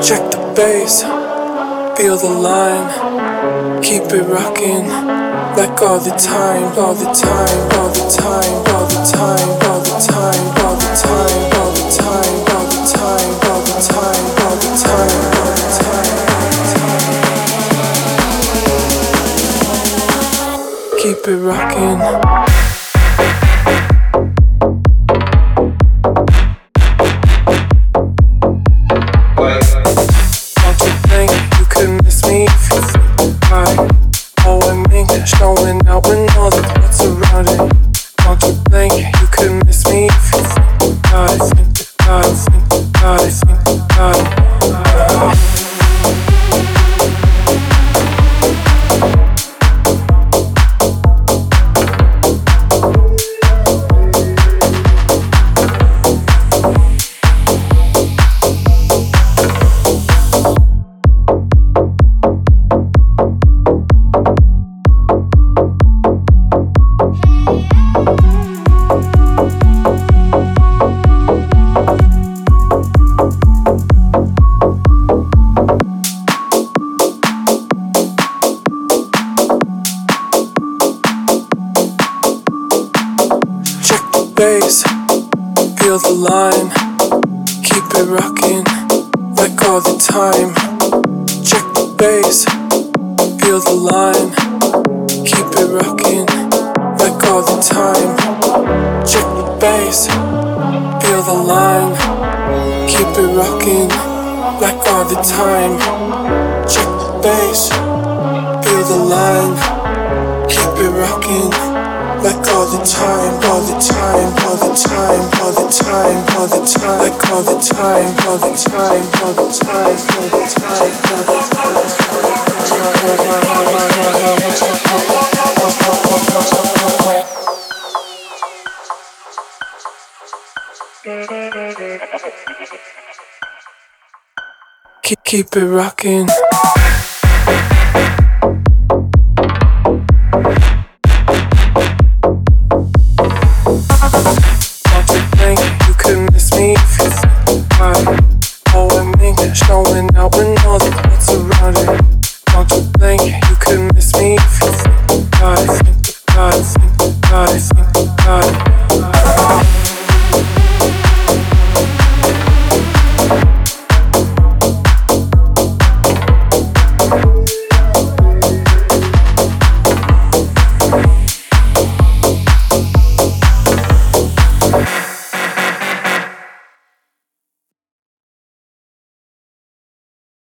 Check the bass, feel the line, keep it rocking like all the time, all the time, all the time, all the time, all the time, all the time, all the time, all the time, all the time, all the time, all the time. Keep it rocking. Showing out when all the thoughts around it. Don't you think you could miss me if you think about it? Think about it, think about it, think about it. Bass, feel the line, keep it rocking like all the time. Check the bass, feel the line, keep it rocking like all the time. Check the bass, feel the line, keep it rocking like all the time. Check the bass, feel the line, keep it rocking like all the time, all the time, all the time, all the time, all the time, like all the time, all the time, all the time, all the time, all the time. Keep it rocking.